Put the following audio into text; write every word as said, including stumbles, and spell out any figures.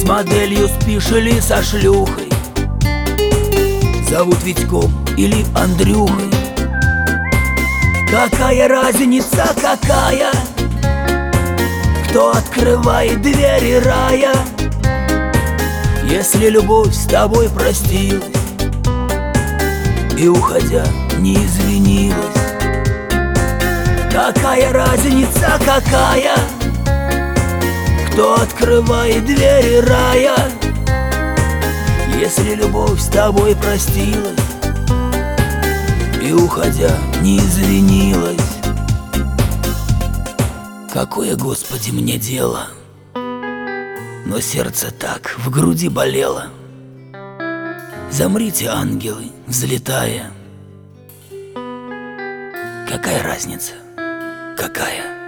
моделью спишь или со шлюхой, зовут Витьком или Андрюхой. Какая разница, какая, кто открывает двери рая, если любовь с тобой простилась и, уходя, не извинилась? Какая разница, какая, кто открывает двери рая, если любовь с тобой простилась и, уходя, не извинилась? Какое, Господи, мне дело? Но сердце так в груди болело. Замрите, ангелы, взлетая. Какая разница? Какая?